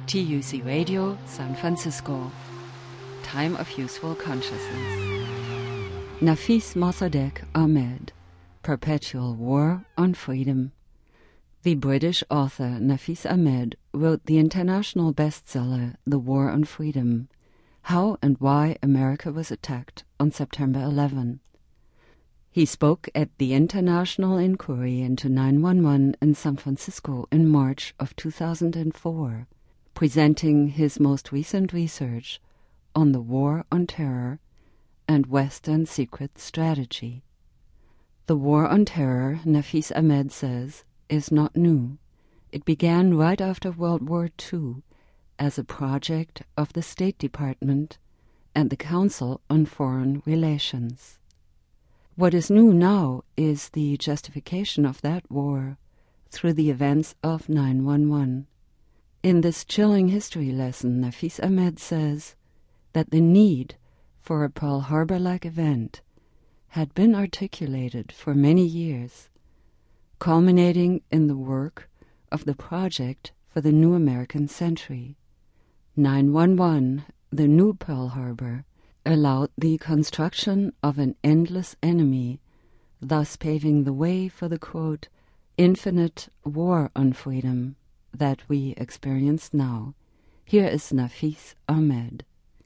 TUC Radio, San Francisco. Time of Useful Consciousness. Nafis Mossadegh Ahmed, Perpetual War on Freedom. The British author Nafis Ahmed wrote the international bestseller The War on Freedom, How and Why America Was Attacked on September 11. He spoke at the International Inquiry into 9/11 in San Francisco in March of 2004, presenting his most recent research on the War on Terror and Western Secret Strategy. The War on Terror, Nafis Ahmed says, is not new. It began right after World War II as a project of the State Department and the Council on Foreign Relations. What is new now is the justification of that war through the events of 9/11. In this chilling history lesson, Nafis Ahmed says that the need for a Pearl Harbor-like event had been articulated for many years, culminating in the work of the Project for the New American Century. 9/11, the new Pearl Harbor, allowed the construction of an endless enemy, thus paving the way for the, quote, infinite war on freedom that we experience now. Here is Nafis Ahmed.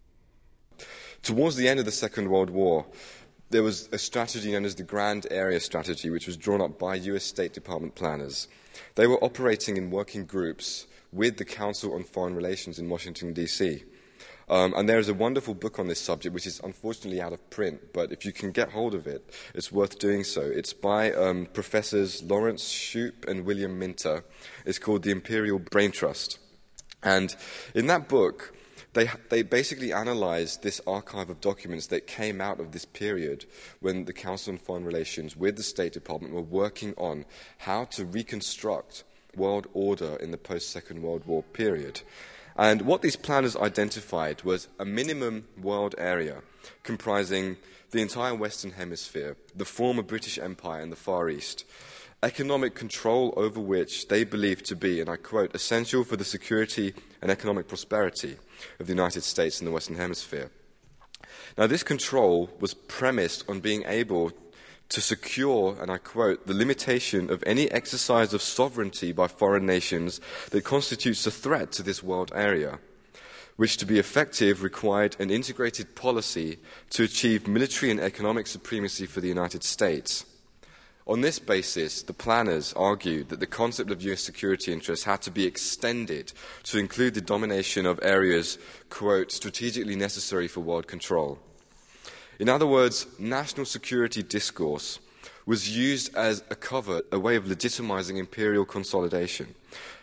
Towards the end of the Second World War, there was a strategy known as the Grand Area Strategy, which was drawn up by US State Department planners. They were operating in working groups with the Council on Foreign Relations in Washington, D.C. And there is a wonderful book on this subject, which is unfortunately out of print, but if you can get hold of it, it's worth doing so. It's by Professors Lawrence Shoup and William Minter. It's called The Imperial Brain Trust. And in that book, they basically analysed this archive of documents that came out of this period when the Council on Foreign Relations with the State Department were working on how to reconstruct world order in the post-Second World War period. And what these planners identified was a minimum world area comprising the entire Western Hemisphere, the former British Empire and the Far East, economic control over which they believed to be, and I quote, essential for the security and economic prosperity of the United States and the Western Hemisphere. Now, this control was premised on being able to secure, and I quote, the limitation of any exercise of sovereignty by foreign nations that constitutes a threat to this world area, which to be effective required an integrated policy to achieve military and economic supremacy for the United States. On this basis, the planners argued that the concept of US security interests had to be extended to include the domination of areas, quote, strategically necessary for world control. In other words, national security discourse was used as a cover, a way of legitimizing imperial consolidation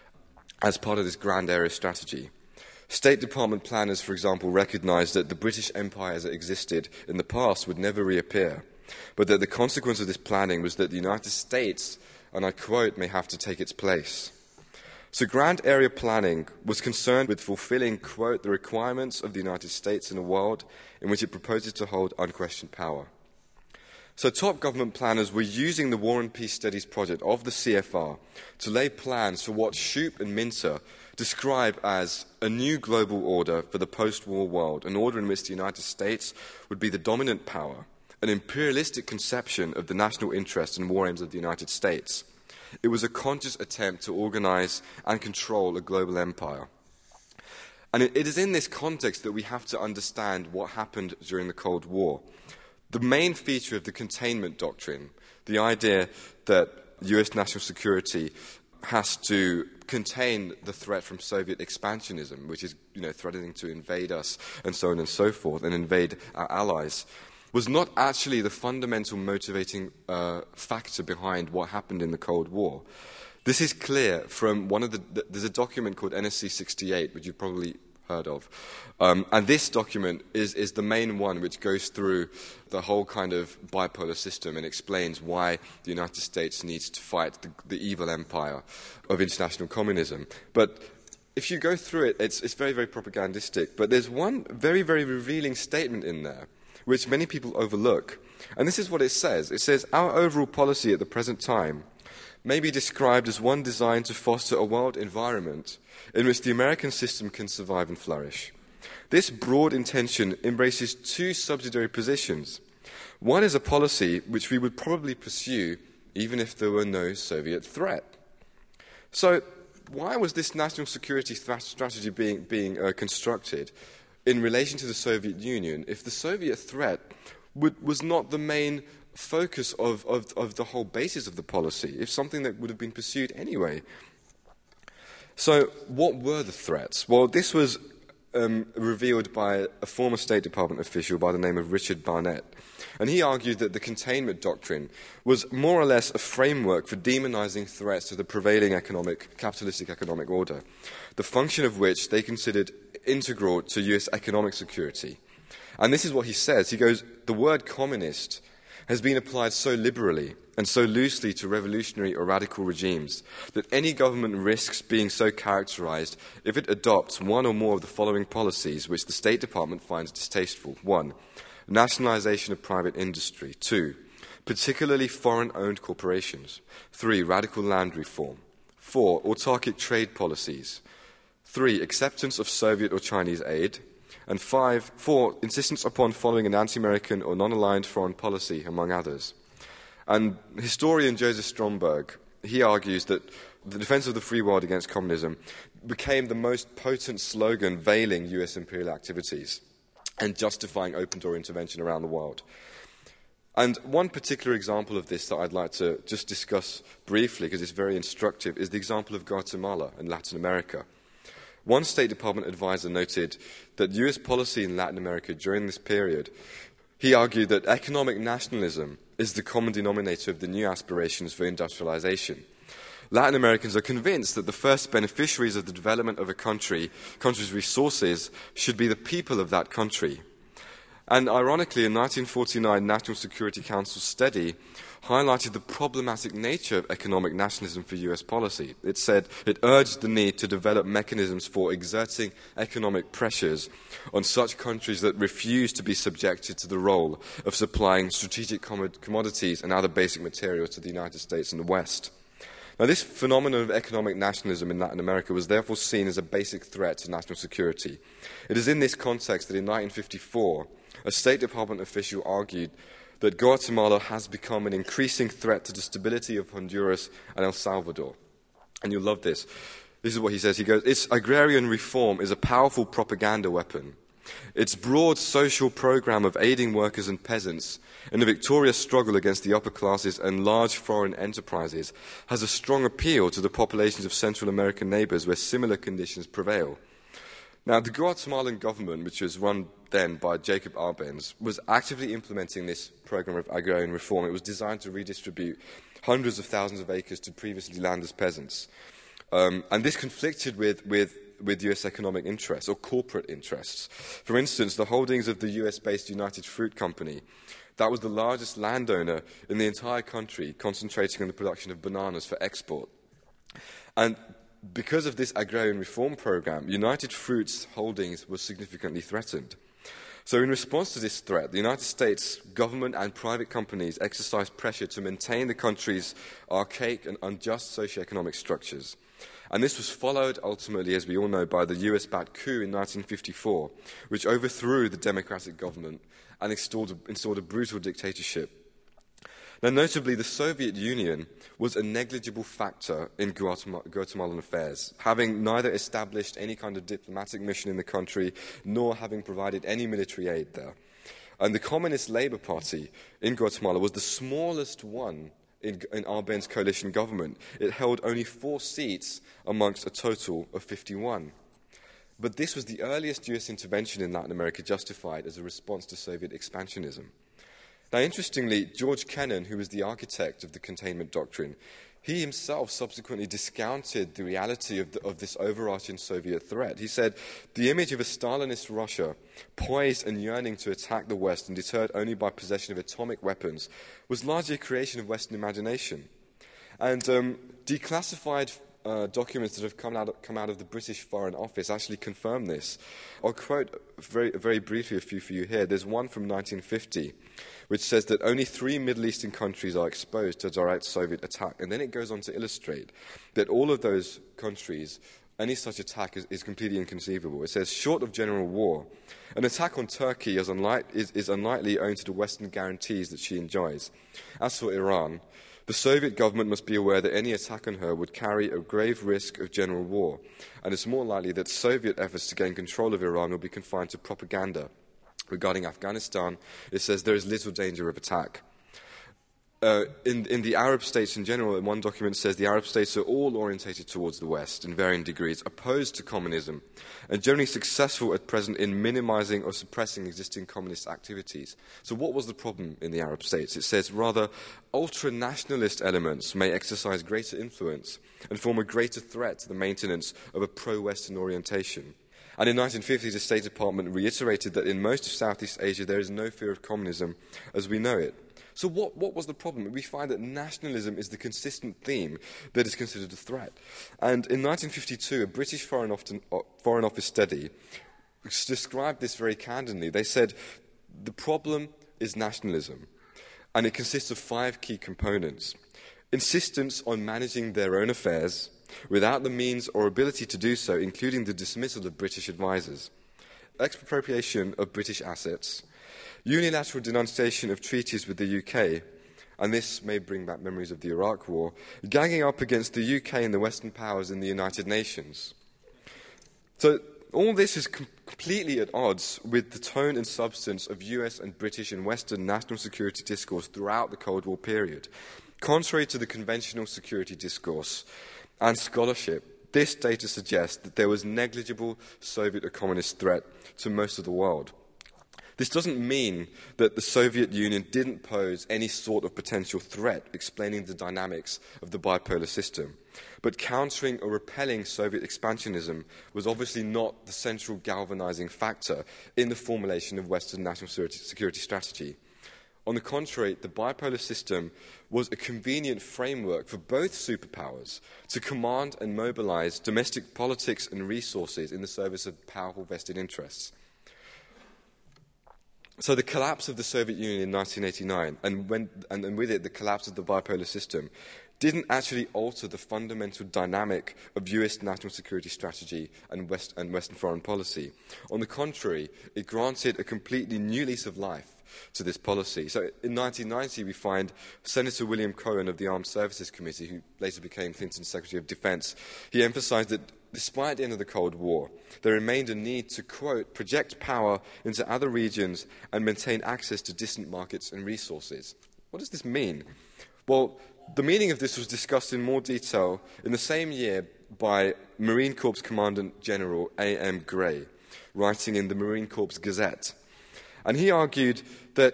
as part of this grand area strategy. State Department planners, for example, recognized that the British Empire as it existed in the past would never reappear, but that the consequence of this planning was that the United States, and I quote, may have to take its place. So grand area planning was concerned with fulfilling, quote, the requirements of the United States in a world in which it proposes to hold unquestioned power. So top government planners were using the War and Peace Studies project of the CFR to lay plans for what Shoup and Minter describe as a new global order for the post-war world, an order in which the United States would be the dominant power, an imperialistic conception of the national interests and war aims of the United States. It was a conscious attempt to organize and control a global empire. And it is in this context that we have to understand what happened during the Cold War. The main feature of the containment doctrine, the idea that US national security has to contain the threat from Soviet expansionism, which is, threatening to invade us and so on and so forth, and invade our allies, was not actually the fundamental motivating factor behind what happened in the Cold War. This is clear from there's a document called NSC 68, which you've probably heard of. And this document is the main one which goes through the whole kind of bipolar system and explains why the United States needs to fight the evil empire of international communism. But if you go through it, it's very, very propagandistic. But there's one very, very revealing statement in there, which many people overlook. And this is what it says. It says, our overall policy at the present time may be described as one designed to foster a world environment in which the American system can survive and flourish. This broad intention embraces two subsidiary positions. One is a policy which we would probably pursue even if there were no Soviet threat. So, why was this national security strategy being constructed in relation to the Soviet Union if the Soviet threat was not the main focus of the whole basis of the policy, if something that would have been pursued anyway? So, what were the threats? Well, this was revealed by a former State Department official by the name of Richard Barnett. And he argued that the containment doctrine was more or less a framework for demonizing threats to the prevailing capitalistic economic order, the function of which they considered integral to US economic security. And this is what he says. He goes, the word communist has been applied so liberally and so loosely to revolutionary or radical regimes that any government risks being so characterized if it adopts one or more of the following policies which the State Department finds distasteful. 1. Nationalization of private industry. 2. Particularly foreign-owned corporations. 3. Radical land reform. 4. Autarkic trade policies. 3. Acceptance of Soviet or Chinese aid. And 4. Insistence upon following an anti-American or non-aligned foreign policy, among others. And historian Joseph Stromberg, he argues that the defense of the free world against communism became the most potent slogan veiling US imperial activities and justifying open-door intervention around the world. And one particular example of this that I'd like to just discuss briefly, because it's very instructive, is the example of Guatemala in Latin America. One State Department advisor noted that US policy in Latin America during this period, he argued that economic nationalism is the common denominator of the new aspirations for industrialization. Latin Americans are convinced that the first beneficiaries of the development of a country's resources should be the people of that country. And ironically, a 1949 National Security Council study highlighted the problematic nature of economic nationalism for US policy. It said it urged the need to develop mechanisms for exerting economic pressures on such countries that refuse to be subjected to the role of supplying strategic commodities and other basic materials to the United States and the West. Now, this phenomenon of economic nationalism in Latin America was therefore seen as a basic threat to national security. It is in this context that in 1954, a State Department official argued that Guatemala has become an increasing threat to the stability of Honduras and El Salvador. And you'll love this. This is what he says. He goes, its agrarian reform is a powerful propaganda weapon. Its broad social program of aiding workers and peasants in a victorious struggle against the upper classes and large foreign enterprises has a strong appeal to the populations of Central American neighbors where similar conditions prevail. Now, the Guatemalan government, which was run then by Jacob Arbenz, was actively implementing this program of agrarian reform. It was designed to redistribute hundreds of thousands of acres to previously landless peasants. And this conflicted with US economic interests or corporate interests. For instance, the holdings of the US-based United Fruit Company, that was the largest landowner in the entire country, concentrating on the production of bananas for export. And because of this agrarian reform program, United Fruit's holdings were significantly threatened. So in response to this threat, the United States government and private companies exercised pressure to maintain the country's archaic and unjust socioeconomic structures. And this was followed ultimately, as we all know, by the US-backed coup in 1954, which overthrew the democratic government and installed a brutal dictatorship. Now, notably, the Soviet Union was a negligible factor in Guatemalan affairs, having neither established any kind of diplomatic mission in the country, nor having provided any military aid there. And the Communist Labour Party in Guatemala was the smallest one in Arbenz coalition government. It held only 4 seats amongst a total of 51. But this was the earliest US intervention in Latin America justified as a response to Soviet expansionism. Now, interestingly, George Kennan, who was the architect of the containment doctrine, he himself subsequently discounted the reality of this overarching Soviet threat. He said, the image of a Stalinist Russia, poised and yearning to attack the West and deterred only by possession of atomic weapons, was largely a creation of Western imagination. And declassified documents that have come out of the British Foreign Office actually confirm this. I'll quote very briefly a few for you here. There's one from 1950, which says that only 3 Middle Eastern countries are exposed to direct Soviet attack. And then it goes on to illustrate that all of those countries, any such attack is completely inconceivable. It says, short of general war, an attack on Turkey is unlikely owing to the Western guarantees that she enjoys. As for Iran, the Soviet government must be aware that any attack on her would carry a grave risk of general war, and it's more likely that Soviet efforts to gain control of Iran will be confined to propaganda. Regarding Afghanistan, it says there is little danger of attack. In the Arab states in general, in one document says the Arab states are all orientated towards the West in varying degrees, opposed to communism, and generally successful at present in minimizing or suppressing existing communist activities. So what was the problem in the Arab states? It says rather ultra-nationalist elements may exercise greater influence and form a greater threat to the maintenance of a pro-Western orientation. And in 1950, the State Department reiterated that in most of Southeast Asia there is no fear of communism as we know it. So what was the problem? We find that nationalism is the consistent theme that is considered a threat. And in 1952, a British Foreign Office study described this very candidly. They said the problem is nationalism, and it consists of 5 key components. Insistence on managing their own affairs without the means or ability to do so, including the dismissal of British advisers. Expropriation of British assets. Unilateral denunciation of treaties with the UK, and this may bring back memories of the Iraq War, ganging up against the UK and the Western powers in the United Nations. So all this is completely at odds with the tone and substance of US and British and Western national security discourse throughout the Cold War period. Contrary to the conventional security discourse and scholarship, this data suggests that there was negligible Soviet or communist threat to most of the world. This doesn't mean that the Soviet Union didn't pose any sort of potential threat, explaining the dynamics of the bipolar system. But countering or repelling Soviet expansionism was obviously not the central galvanizing factor in the formulation of Western national security strategy. On the contrary, the bipolar system was a convenient framework for both superpowers to command and mobilize domestic politics and resources in the service of powerful vested interests. So the collapse of the Soviet Union in 1989, and with it the collapse of the bipolar system, didn't actually alter the fundamental dynamic of US national security strategy and Western foreign policy. On the contrary, it granted a completely new lease of life to this policy. So in 1990, we find Senator William Cohen of the Armed Services Committee, who later became Clinton's Secretary of Defense, he emphasized that despite the end of the Cold War, there remained a need to, quote, project power into other regions and maintain access to distant markets and resources. What does this mean? Well, the meaning of this was discussed in more detail in the same year by Marine Corps Commandant General A.M. Gray, writing in the Marine Corps Gazette. And he argued that,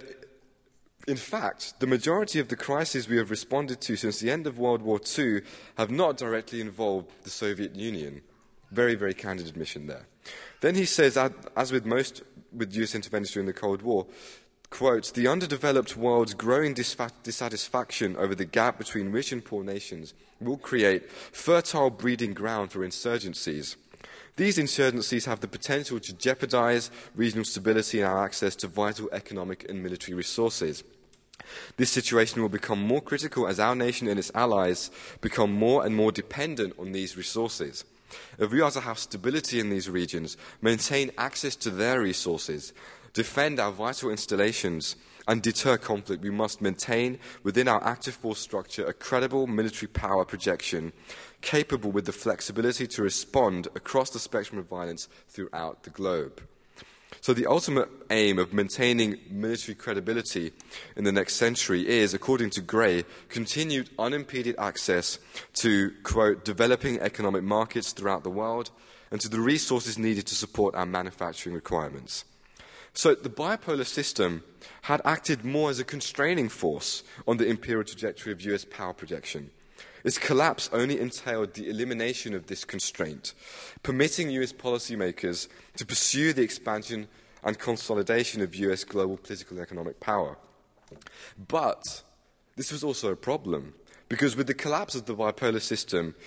in fact, the majority of the crises we have responded to since the end of World War II have not directly involved the Soviet Union. Very, very candid admission there. Then he says, as with US interventions during the Cold War, quote, the underdeveloped world's growing dissatisfaction over the gap between rich and poor nations will create fertile breeding ground for insurgencies. These insurgencies have the potential to jeopardize regional stability and our access to vital economic and military resources. This situation will become more critical as our nation and its allies become more and more dependent on these resources. If we are to have stability in these regions, maintain access to their resources, defend our vital installations, and deter conflict, we must maintain within our active force structure a credible military power projection capable with the flexibility to respond across the spectrum of violence throughout the globe. So the ultimate aim of maintaining military credibility in the next century is, according to Gray, continued unimpeded access to, quote, developing economic markets throughout the world and to the resources needed to support our manufacturing requirements. So the bipolar system had acted more as a constraining force on the imperial trajectory of US power projection. Its collapse only entailed the elimination of this constraint, permitting US policymakers to pursue the expansion and consolidation of US global political and economic power. But this was also a problem, because with the collapse of the bipolar system,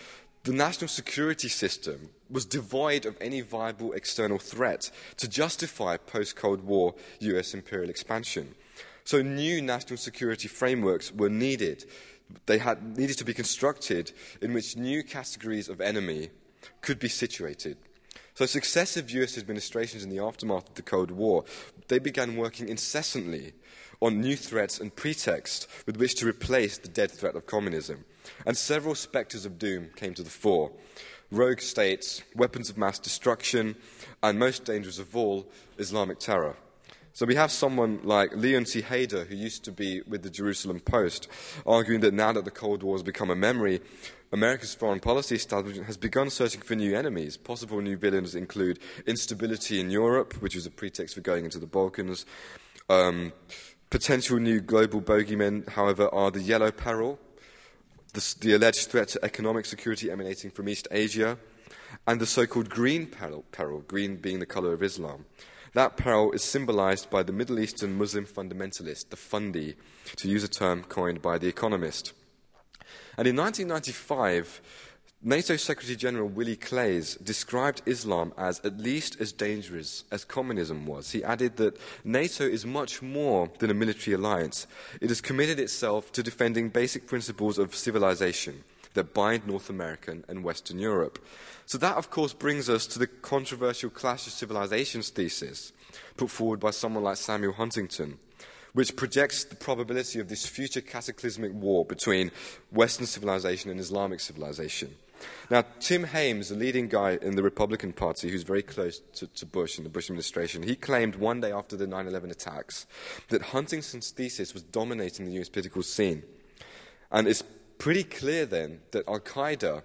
The national security system was devoid of any viable external threat to justify post-Cold War US imperial expansion. So new national security frameworks were needed. They needed to be constructed in which new categories of enemy could be situated. So successive US administrations in the aftermath of the Cold War, they began working incessantly on new threats and pretexts with which to replace the dead threat of communism. And several spectres of doom came to the fore. Rogue states, weapons of mass destruction, and most dangerous of all, Islamic terror. So we have someone like Leon T. Hader, who used to be with the Jerusalem Post, arguing that now that the Cold War has become a memory, America's foreign policy establishment has begun searching for new enemies. Possible new villains include instability in Europe, which was a pretext for going into the Balkans. Potential new global bogeymen, however, are the Yellow Peril, the alleged threat to economic security emanating from East Asia, and the so-called Green Peril, green being the colour of Islam. That peril is symbolized by the Middle Eastern Muslim fundamentalist, the Fundi, to use a term coined by The Economist. And in 1995, NATO Secretary-General Willie Claes described Islam as at least as dangerous as communism was. He added that NATO is much more than a military alliance. It has committed itself to defending basic principles of civilization that bind North American and Western Europe. So that, of course, brings us to the controversial Clash of Civilizations thesis put forward by someone like Samuel Huntington, which projects the probability of this future cataclysmic war between Western civilization and Islamic civilization. Now, Tim Hames, a leading guy in the Republican Party who's very close to Bush and the Bush administration, he claimed one day after the 9/11 attacks that Huntington's thesis was dominating the US political scene. And it's pretty clear then that Al-Qaeda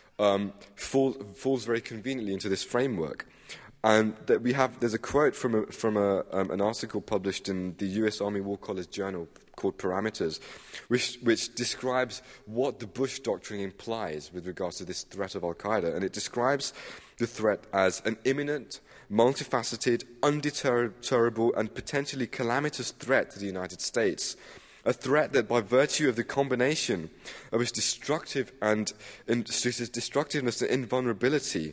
falls very conveniently into this framework. And that there's a quote from an article published in the US Army War College Journal called Parameters, which describes what the Bush Doctrine implies with regards to this threat of Al-Qaeda. And it describes the threat as an imminent, multifaceted, undeterrable, and potentially calamitous threat to the United States. A threat that, by virtue of the combination of its destructiveness and invulnerability,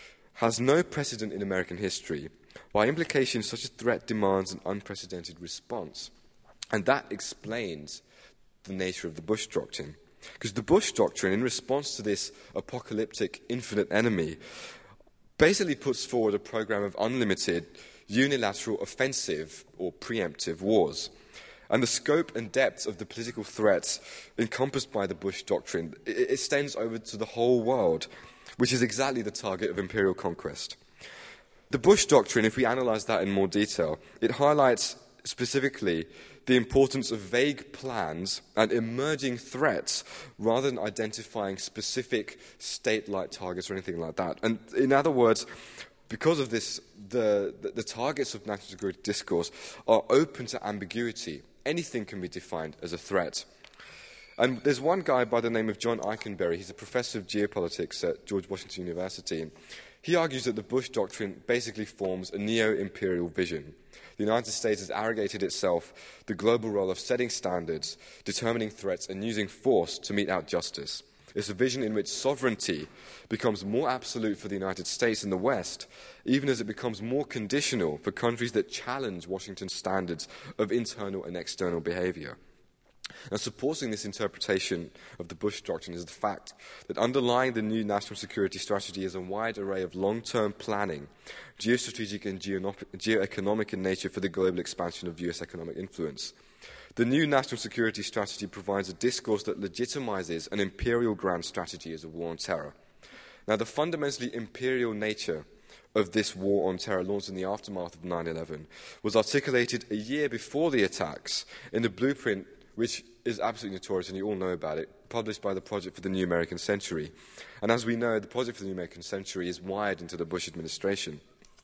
has no precedent in American history. By implication, such a threat demands an unprecedented response. And that explains the nature of the Bush Doctrine. Because the Bush Doctrine, in response to this apocalyptic infinite enemy, basically puts forward a program of unlimited, unilateral, offensive or preemptive wars. And the scope and depth of the political threats encompassed by the Bush Doctrine, it extends over to the whole world, which is exactly the target of imperial conquest. The Bush Doctrine, if we analyse that in more detail, it highlights specifically the importance of vague plans and emerging threats rather than identifying specific state-like targets or anything like that. And in other words, because of this, the targets of national security discourse are open to ambiguity. Anything can be defined as a threat. And there's one guy by the name of John Eikenberry. He's a professor of geopolitics at George Washington University. And he argues that the Bush Doctrine basically forms a neo-imperial vision. The United States has arrogated itself the global role of setting standards, determining threats, and using force to mete out justice. It's a vision in which sovereignty becomes more absolute for the United States and the West, even as it becomes more conditional for countries that challenge Washington's standards of internal and external behavior. Now, supporting this interpretation of the Bush Doctrine is the fact that underlying the new national security strategy is a wide array of long-term planning, geostrategic and geoeconomic in nature for the global expansion of US economic influence. The new national security strategy provides a discourse that legitimizes an imperial grand strategy as a war on terror. Now, the fundamentally imperial nature of this war on terror launched in the aftermath of 9/11 was articulated a year before the attacks in the blueprint, which is absolutely notorious, and you all know about it, published by the Project for the New American Century. And as we know, the Project for the New American Century is wired into the Bush administration.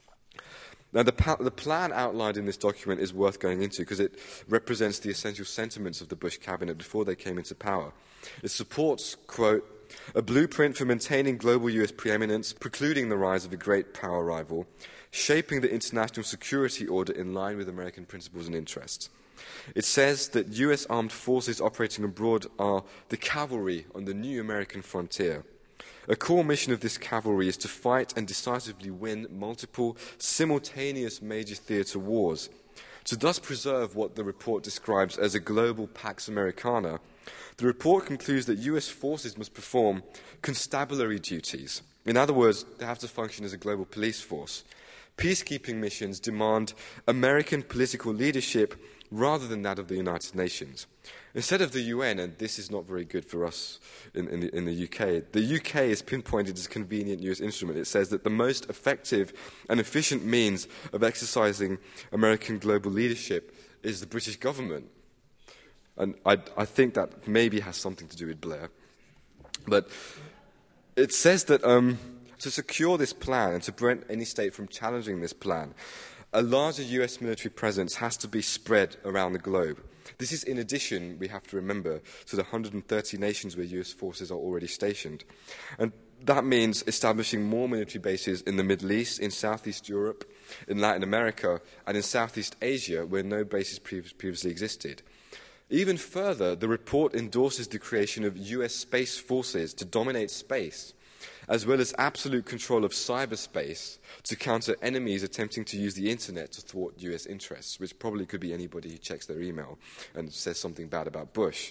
Now, the plan outlined in this document is worth going into because it represents the essential sentiments of the Bush cabinet before they came into power. It supports, quote, a blueprint for maintaining global US preeminence, precluding the rise of a great power rival, shaping the international security order in line with American principles and interests. It says that US armed forces operating abroad are the cavalry on the new American frontier. a core mission of this cavalry is to fight and decisively win multiple simultaneous major theatre wars, to thus preserve what the report describes as a global Pax Americana. The report concludes that US forces must perform constabulary duties. In other words, they have to function as a global police force. Peacekeeping missions demand American political leadership rather than that of the United Nations. Instead of the UN, and this is not very good for us in the UK is pinpointed as a convenient US instrument. It says that the most effective and efficient means of exercising American global leadership is the British government. And I think that maybe has something to do with Blair. But it says that to secure this plan and to prevent any state from challenging this plan, a larger US military presence has to be spread around the globe. This is in addition, we have to remember, to the 130 nations where US forces are already stationed. And that means establishing more military bases in the Middle East, in Southeast Europe, in Latin America, and in Southeast Asia, where no bases previously existed. Even further, the report endorses the creation of US space forces to dominate space, as well as absolute control of cyberspace to counter enemies attempting to use the internet to thwart US interests, which probably could be anybody who checks their email and says something bad about Bush.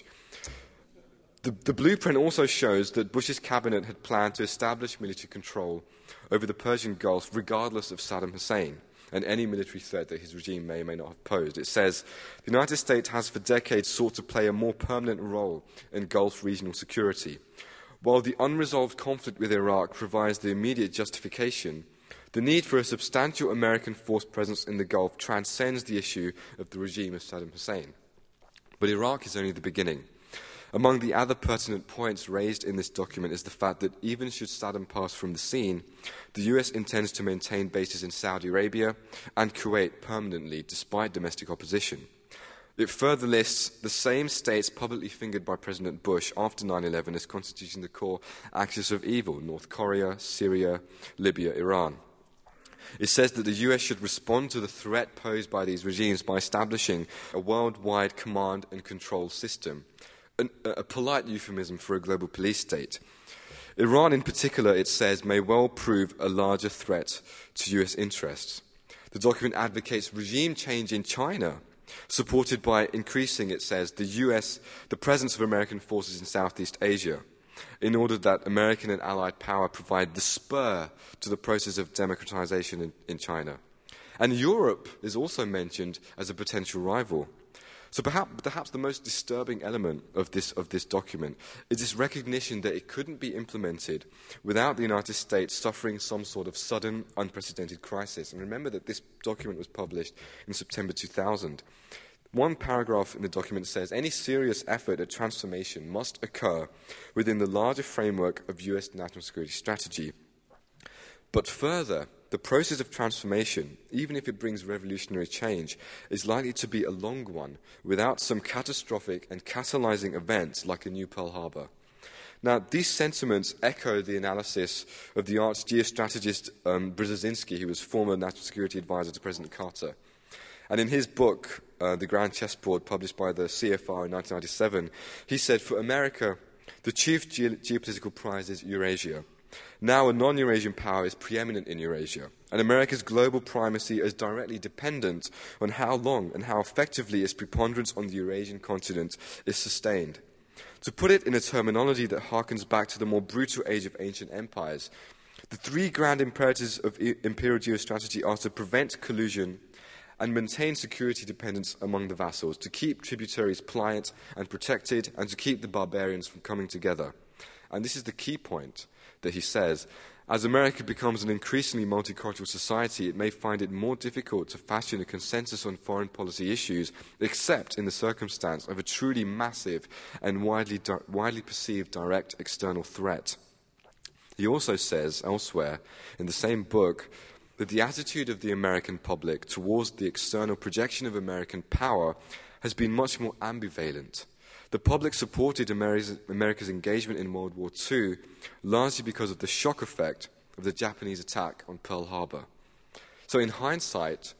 The blueprint also shows that Bush's cabinet had planned to establish military control over the Persian Gulf regardless of Saddam Hussein and any military threat that his regime may or may not have posed. It says, the United States has for decades sought to play a more permanent role in Gulf regional security. While the unresolved conflict with Iraq provides the immediate justification, the need for a substantial American force presence in the Gulf transcends the issue of the regime of Saddam Hussein. But Iraq is only the beginning. Among the other pertinent points raised in this document is the fact that even should Saddam pass from the scene, the US intends to maintain bases in Saudi Arabia and Kuwait permanently despite domestic opposition. It further lists the same states publicly fingered by President Bush after 9/11 as constituting the core axis of evil: North Korea, Syria, Libya, Iran. It says that the US should respond to the threat posed by these regimes by establishing a worldwide command and control system, a polite euphemism for a global police state. Iran in particular, it says, may well prove a larger threat to US interests. The document advocates regime change in China, supported by increasing, it says, the presence of American forces in Southeast Asia, in order that American and Allied power provide the spur to the process of democratization in China. And Europe is also mentioned as a potential rival. So perhaps the most disturbing element of this document is this recognition that it couldn't be implemented without the United States suffering some sort of sudden, unprecedented crisis. And remember that this document was published in September 2000. One paragraph in the document says, any serious effort at transformation must occur within the larger framework of US national security strategy. But further, the process of transformation, even if it brings revolutionary change, is likely to be a long one without some catastrophic and catalyzing events like a new Pearl Harbor. Now, these sentiments echo the analysis of the arch-geostrategist Brzezinski, who was former national security advisor to President Carter. And in his book, The Grand Chessboard, published by the CFR in 1997, he said, for America, the chief geopolitical prize is Eurasia. Now a non-Eurasian power is preeminent in Eurasia, and America's global primacy is directly dependent on how long and how effectively its preponderance on the Eurasian continent is sustained. To put it in a terminology that harkens back to the more brutal age of ancient empires, the three grand imperatives of imperial geostrategy are to prevent collusion and maintain security dependence among the vassals, to keep tributaries pliant and protected, and to keep the barbarians from coming together. And this is the key point that he says, as America becomes an increasingly multicultural society, it may find it more difficult to fashion a consensus on foreign policy issues, except in the circumstance of a truly massive and widely perceived direct external threat. He also says elsewhere in the same book that the attitude of the American public towards the external projection of American power has been much more ambivalent. The public supported America's engagement in World War II largely because of the shock effect of the Japanese attack on Pearl Harbor. So in hindsight,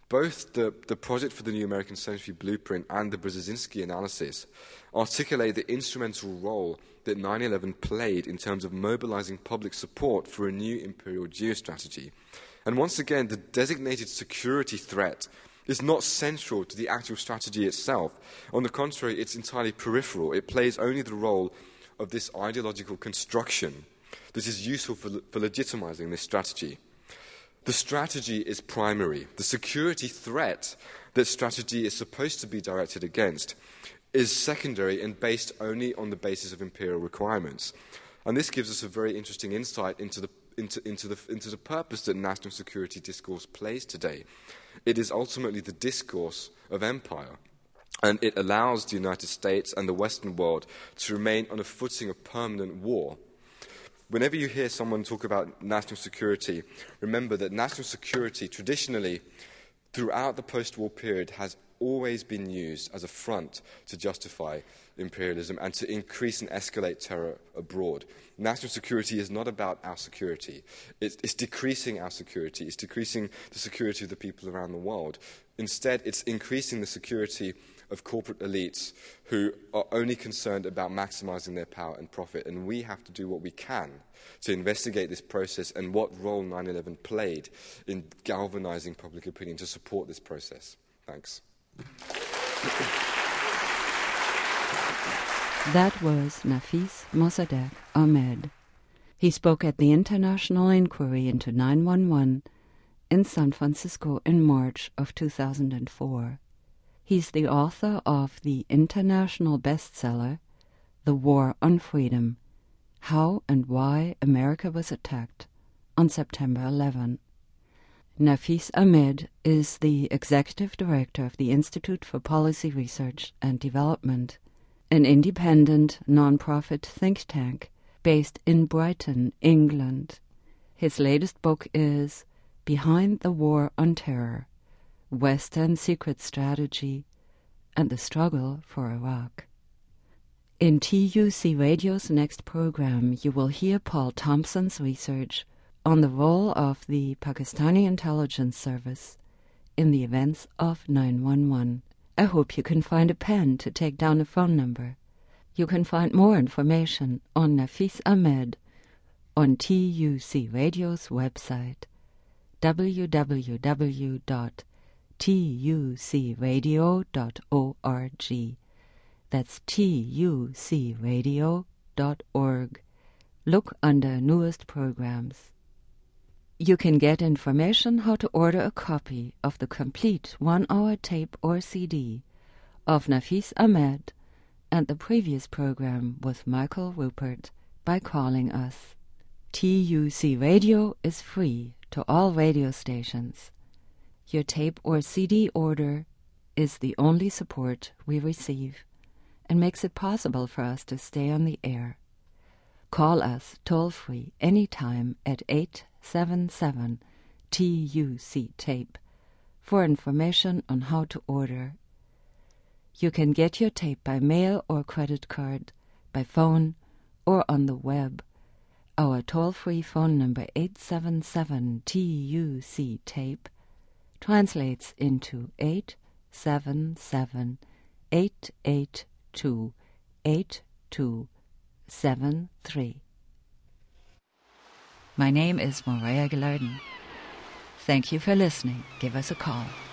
Both the Project for the New American Century Blueprint and the Brzezinski analysis articulate the instrumental role that 9/11 played in terms of mobilizing public support for a new imperial geostrategy. And once again, the designated security threat is not central to the actual strategy itself. On the contrary, it's entirely peripheral. It plays only the role of this ideological construction that is useful for legitimizing this strategy. The strategy is primary. The security threat that strategy is supposed to be directed against is secondary and based only on the basis of imperial requirements. And this gives us a very interesting insight into the purpose that national security discourse plays today. It is ultimately the discourse of empire, and it allows the United States and the Western world to remain on a footing of permanent war. Whenever you hear someone talk about national security, remember that national security traditionally, throughout the post-war period, has always been used as a front to justify imperialism and to increase and escalate terror abroad. National security is not about our security. It's decreasing our security. It's decreasing the security of the people around the world. Instead, it's increasing the security of corporate elites who are only concerned about maximizing their power and profit. And we have to do what we can to investigate this process and what role 9/11 played in galvanizing public opinion to support this process. Thanks. That was Nafis Mossadegh Ahmed. He spoke at the International Inquiry into 9/11 in San Francisco in March of 2004. He's the author of the international bestseller, The War on Freedom, How and Why America Was Attacked on September 11. Nafis Ahmed is the executive director of the Institute for Policy Research and Development, an independent, non-profit think tank based in Brighton, England. His latest book is Behind the War on Terror, Western Secret Strategy and the Struggle for Iraq. In TUC Radio's next program, you will hear Paul Thompson's research on the role of the Pakistani intelligence service in the events of 9/11. I hope you can find a pen to take down a phone number. You can find more information on Nafis Ahmed on TUC Radio's website, www.tucradio.org. That's tucradio.org. Look under Newest Programs. You can get information how to order a copy of the complete 1-hour tape or CD of Nafis Ahmed and the previous program with Michael Rupert by calling us. TUC Radio is free to all radio stations. Your tape or CD order is the only support we receive and makes it possible for us to stay on the air. Call us toll-free anytime at 877-TUC-TAPE for information on how to order. You can get your tape by mail or credit card, by phone, or on the web. Our toll-free phone number 877-TUC-TAPE translates into 877-882-8273. My name is Morea Gilardin. Thank you for listening. Give us a call.